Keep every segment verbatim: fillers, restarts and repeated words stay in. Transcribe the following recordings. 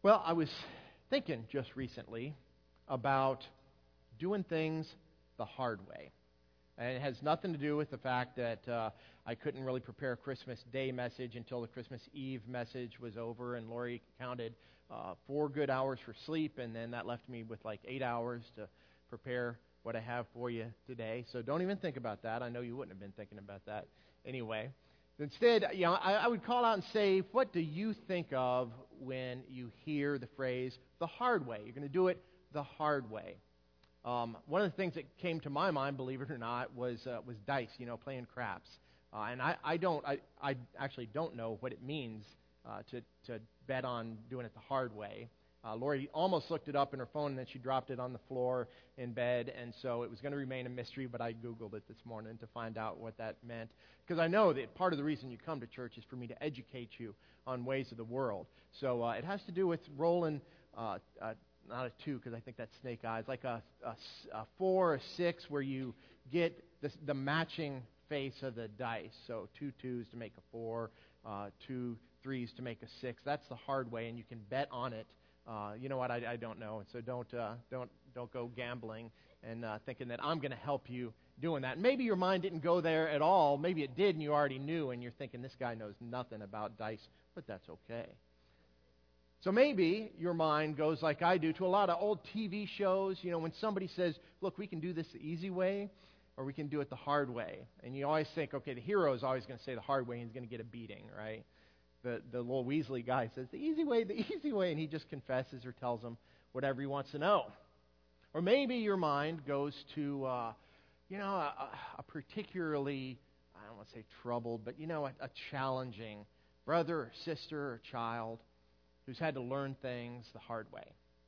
Well, I was thinking just recently about doing things the hard way. And it has nothing to do with the fact that uh, I couldn't really prepare a Christmas Day message until the Christmas Eve message was over, and Lori counted uh, four good hours for sleep, and then that left me with like eight hours to prepare what I have for you today. So don't even think about that. I know you wouldn't have been thinking about that anyway. Instead, you know, I, I would call out and say, what do you think of when you hear the phrase, the hard way? You're going to do it the hard way. Um, one of the things that came to my mind, believe it or not, was uh, was dice, you know, playing craps. Uh, and I, I don't, I, I actually don't know what it means uh, to, to bet on doing it the hard way. Uh, Lori almost looked it up in her phone, and then she dropped it on the floor in bed, and so it was going to remain a mystery, but I Googled it this morning to find out what that meant. Because I know that part of the reason you come to church is for me to educate you on ways of the world. So uh, it has to do with rolling, uh, uh, not a two, because I think that's snake eyes, like a, a, a four or a six where you get the, the matching face of the dice. So two twos to make a four, uh, two threes to make a six. That's the hard way, and you can bet on it. Uh, you know what? I, I don't know, and so don't uh, don't don't go gambling and uh, thinking that I'm going to help you doing that. Maybe your mind didn't go there at all. Maybe it did, and you already knew, and you're thinking this guy knows nothing about dice, but that's okay. So maybe your mind goes like I do to a lot of old T V shows. You know, when somebody says, "Look, we can do this the easy way, or we can do it the hard way," and you always think, okay, the hero is always going to say the hard way, and he's going to get a beating, right? The, the little Weasley guy says, the easy way, the easy way, and he just confesses or tells them whatever he wants to know. Or maybe your mind goes to, uh, you know, a, a particularly, I don't want to say troubled, but, you know, a, a challenging brother or sister or child who's had to learn things the hard way,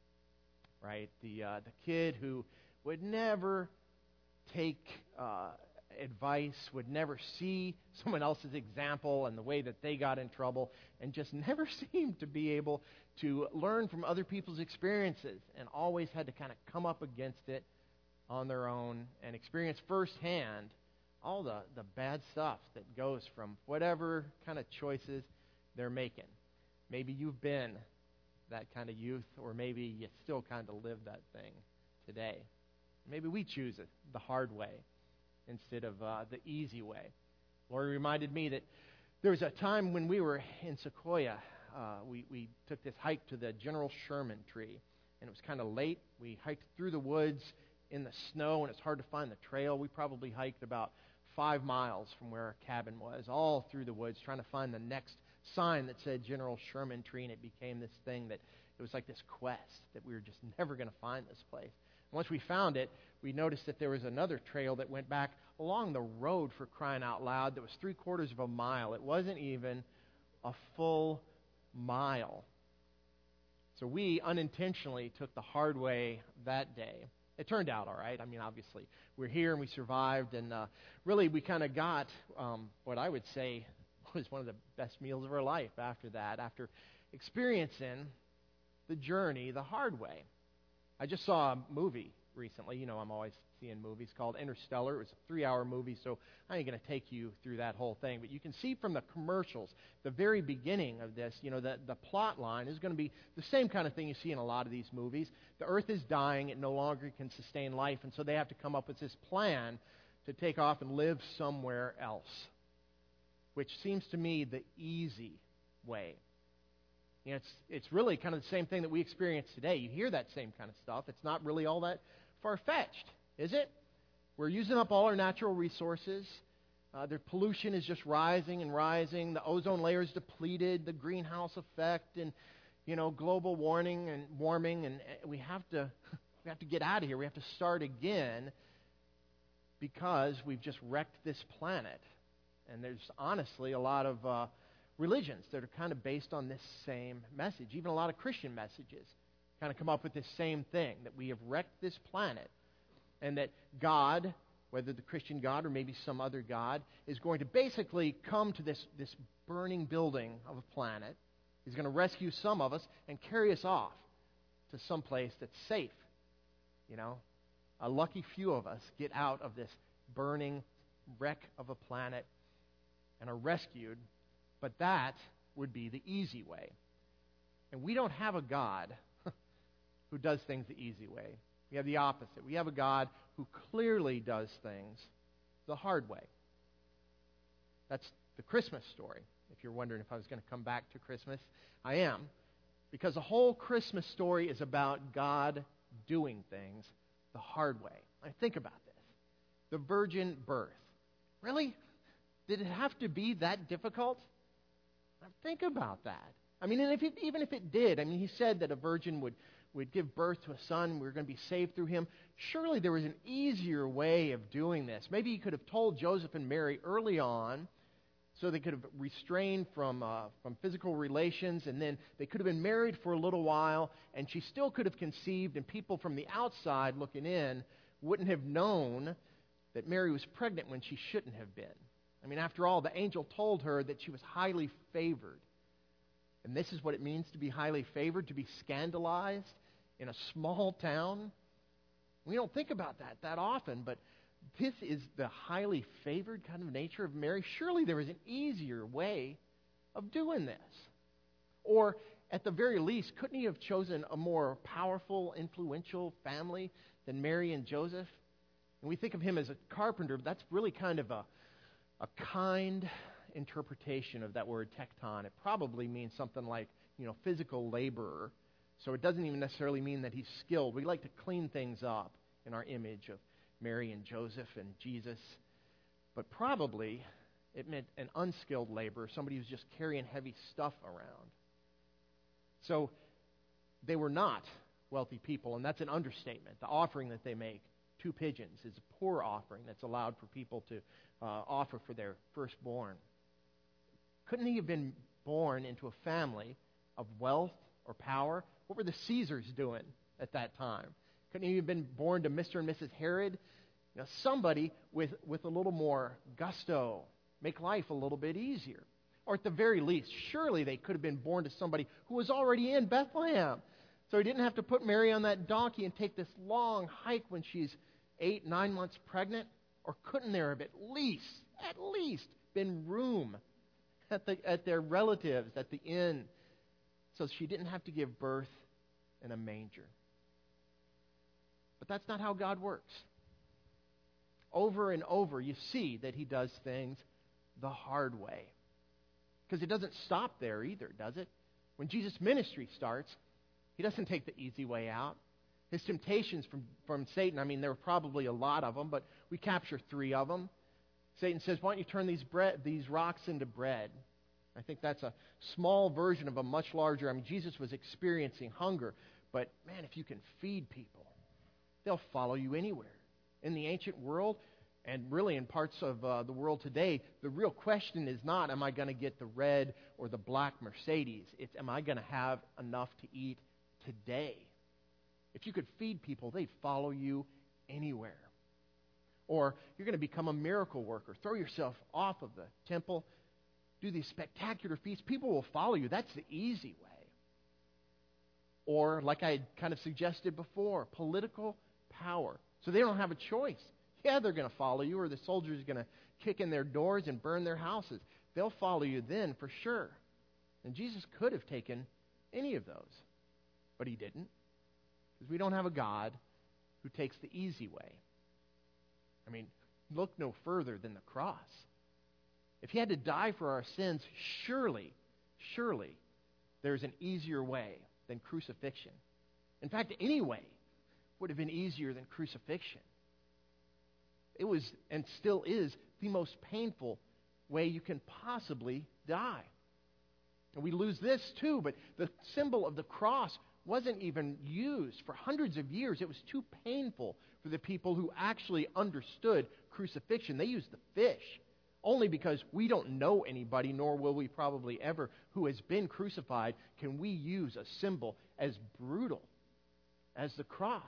right? The, uh, the kid who would never take uh, advice, would never see someone else's example and the way that they got in trouble, and just never seemed to be able to learn from other people's experiences, and always had to kind of come up against it on their own and experience firsthand all the, the bad stuff that goes from whatever kind of choices they're making. Maybe you've been that kind of youth, or maybe you still kind of live that thing today. Maybe we choose it the hard way instead of uh, the easy way. Lori reminded me that there was a time when we were in Sequoia. Uh, we, we took this hike to the General Sherman tree, and it was kind of late. We hiked through the woods in the snow, and it's hard to find the trail. We probably hiked about five miles from where our cabin was, all through the woods, trying to find the next sign that said General Sherman tree, and it became this thing that it was like this quest that we were just never going to find this place. Once we found it, we noticed that there was another trail that went back along the road, for crying out loud, that was three quarters of a mile. It wasn't even a full mile. So we unintentionally took the hard way that day. It turned out all right. I mean, obviously, we're here and we survived, and uh, really we kind of got um, what I would say was one of the best meals of our life after that, after experiencing the journey the hard way. I just saw a movie recently. You know, I'm always seeing movies, called Interstellar. It was a three-hour movie, so I ain't going to take you through that whole thing. But you can see from the commercials, the very beginning of this, you know, the, the plot line is going to be the same kind of thing you see in a lot of these movies. The Earth is dying. It no longer can sustain life, and so they have to come up with this plan to take off and live somewhere else, which seems to me the easy way. You know, it's it's really kind of the same thing that we experience today. You hear that same kind of stuff. It's not really all that far-fetched, is it? We're using up all our natural resources. Uh, the pollution is just rising and rising. The ozone layer is depleted. The greenhouse effect, and you know, global warming and warming, and we have to we have to get out of here. We have to start again because we've just wrecked this planet. And there's honestly a lot of uh, religions that are kind of based on this same message. Even a lot of Christian messages kind of come up with this same thing, that we have wrecked this planet, and that God, whether the Christian God or maybe some other God, is going to basically come to this, this burning building of a planet. He's going to rescue some of us and carry us off to some place that's safe. You know, a lucky few of us get out of this burning wreck of a planet and are rescued, but that would be the easy way. And we don't have a God who does things the easy way. We have the opposite. We have a God who clearly does things the hard way. That's the Christmas story. If you're wondering if I was going to come back to Christmas, I am. Because the whole Christmas story is about God doing things the hard way. I think about this. The virgin birth. Really? Did it have to be that difficult? Think about that. I mean, and if it, even if it did, I mean, he said that a virgin would, would give birth to a son, we were going to be saved through him. Surely there was an easier way of doing this. Maybe he could have told Joseph and Mary early on so they could have restrained from, uh, from physical relations, and then they could have been married for a little while, and she still could have conceived, and people from the outside looking in wouldn't have known that Mary was pregnant when she shouldn't have been. I mean, after all, the angel told her that she was highly favored. And this is what it means to be highly favored, to be scandalized in a small town. We don't think about that that often, but this is the highly favored kind of nature of Mary. Surely there is an easier way of doing this. Or, at the very least, couldn't he have chosen a more powerful, influential family than Mary and Joseph? And we think of him as a carpenter, but that's really kind of a, a kind interpretation of that word tekton. It probably means something like, you know, physical laborer. So it doesn't even necessarily mean that he's skilled. We like to clean things up in our image of Mary and Joseph and Jesus. But probably it meant an unskilled laborer, somebody who's just carrying heavy stuff around. So they were not wealthy people, and that's an understatement. The offering that they make, two pigeons, is a poor offering that's allowed for people to uh, offer for their firstborn. Couldn't he have been born into a family of wealth or power? What were the Caesars doing at that time? Couldn't he have been born to Mister and Missus Herod? You know, somebody with, with a little more gusto, make life a little bit easier. Or at the very least, surely they could have been born to somebody who was already in Bethlehem. So he didn't have to put Mary on that donkey and take this long hike when she's eight, nine months pregnant. Or couldn't there have at least, at least, been room at the at their relatives at the inn so she didn't have to give birth in a manger? But that's not how God works. Over and over, you see that he does things the hard way. Because it doesn't stop there either, does it? When Jesus' ministry starts, he doesn't take the easy way out. His temptations from, from Satan, I mean, there were probably a lot of them, but we capture three of them. Satan says, why don't you turn these bread, these rocks into bread? I think that's a small version of a much larger. I mean, Jesus was experiencing hunger, but man, if you can feed people, they'll follow you anywhere. In the ancient world, and really in parts of uh, the world today, the real question is not, am I going to get the red or the black Mercedes? It's, am I going to have enough to eat today? If you could feed people, they'd follow you anywhere. Or you're going to become a miracle worker. Throw yourself off of the temple. Do these spectacular feats. People will follow you. That's the easy way. Or, like I kind of suggested before, political power. So they don't have a choice. Yeah, they're going to follow you, or the soldiers are going to kick in their doors and burn their houses. They'll follow you then for sure. And Jesus could have taken any of those, but he didn't. Because we don't have a God who takes the easy way. I mean, look no further than the cross. If he had to die for our sins, surely, surely there's an easier way than crucifixion. In fact, any way would have been easier than crucifixion. It was, and still is, the most painful way you can possibly die. And we lose this too, but the symbol of the cross wasn't even used for hundreds of years. It was too painful for the people who actually understood crucifixion. They used the fish, only because we don't know anybody, nor will we probably ever, who has been crucified, can we use a symbol as brutal as the cross.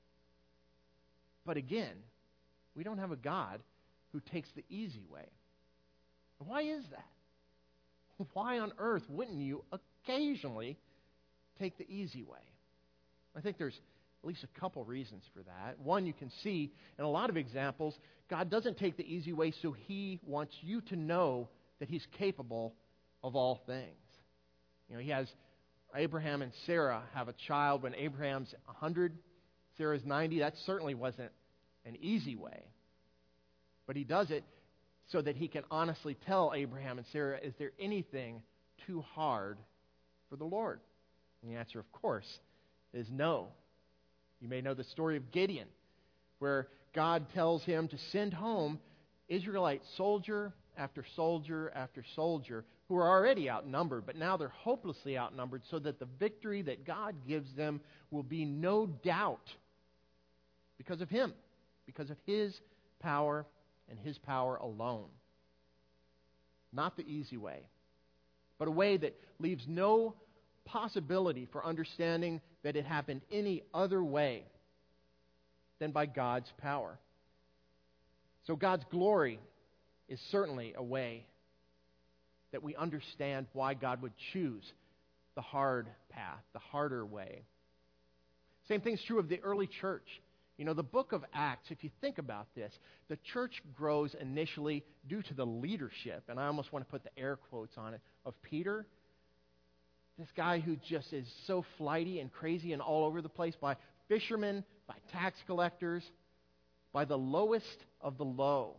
But again, we don't have a God who takes the easy way. Why is that? Why on earth wouldn't you occasionally take the easy way? I think there's at least a couple reasons for that. One, you can see in a lot of examples, God doesn't take the easy way so he wants you to know that he's capable of all things. You know, he has Abraham and Sarah have a child when Abraham's one hundred, Sarah's ninety. That certainly wasn't an easy way. But he does it so that he can honestly tell Abraham and Sarah, is there anything too hard for the Lord? And the answer, of course, is no. You may know the story of Gideon, where God tells him to send home Israelite soldier after soldier after soldier who are already outnumbered, but now they're hopelessly outnumbered, so that the victory that God gives them will be no doubt because of him, because of his power and his power alone. Not the easy way, but a way that leaves no possibility for understanding that it happened any other way than by God's power. So God's glory is certainly a way that we understand why God would choose the hard path, the harder way. Same thing's true of the early church. You know, the book of Acts, if you think about this, the church grows initially due to the leadership, and I almost want to put the air quotes on it, of Peter. This guy who just is so flighty and crazy and all over the place, by fishermen, by tax collectors, by the lowest of the low.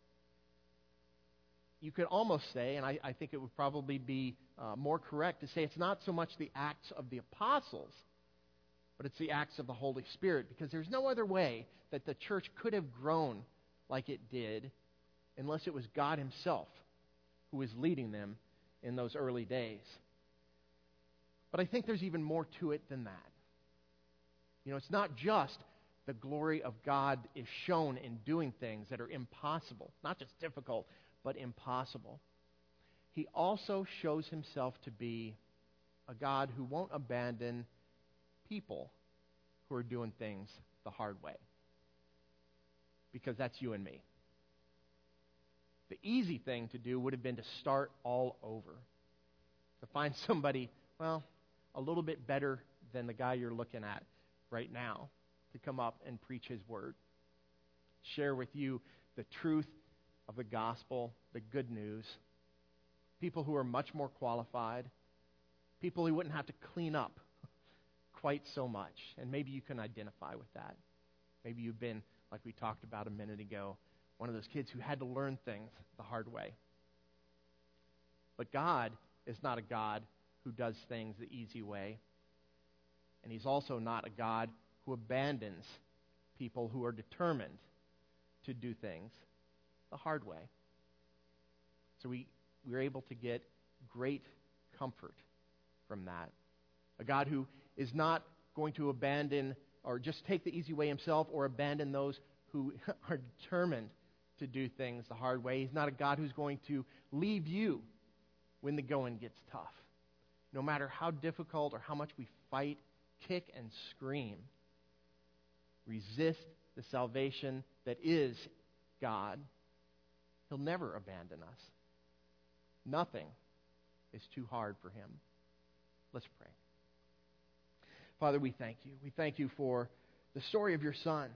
You could almost say, and I, I think it would probably be uh, more correct to say, it's not so much the acts of the apostles, but it's the acts of the Holy Spirit, because there's no other way that the church could have grown like it did unless it was God himself who was leading them in those early days. But I think there's even more to it than that. You know, it's not just the glory of God is shown in doing things that are impossible, not just difficult, but impossible. He also shows himself to be a God who won't abandon people who are doing things the hard way. Because that's you and me. The easy thing to do would have been to start all over. To find somebody, well, a little bit better than the guy you're looking at right now, to come up and preach his word. Share with you the truth of the gospel, the good news. People who are much more qualified. People who wouldn't have to clean up quite so much. And maybe you can identify with that. Maybe you've been, like we talked about a minute ago, one of those kids who had to learn things the hard way. But God is not a God who does things the easy way. And he's also not a God who abandons people who are determined to do things the hard way. So we, we're able to get great comfort from that. A God who is not going to abandon or just take the easy way himself, or abandon those who are determined to do things the hard way. He's not a God who's going to leave you when the going gets tough. No matter how difficult or how much we fight, kick and scream, resist the salvation that is God, he'll never abandon us. Nothing is too hard for him. Let's pray. Father, we thank you. We thank you for the story of your Son,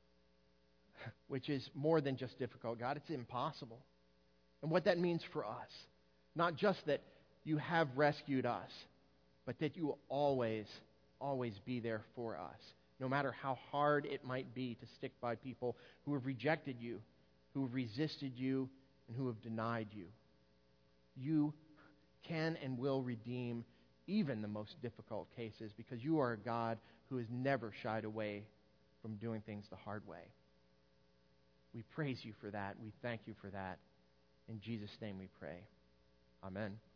which is more than just difficult, God. It's impossible. And what that means for us. Not just that you have rescued us, but that you will always, always be there for us. No matter how hard it might be to stick by people who have rejected you, who have resisted you, and who have denied you. You can and will redeem even the most difficult cases, because you are a God who has never shied away from doing things the hard way. We praise you for that. We thank you for that. In Jesus' name we pray. Amen.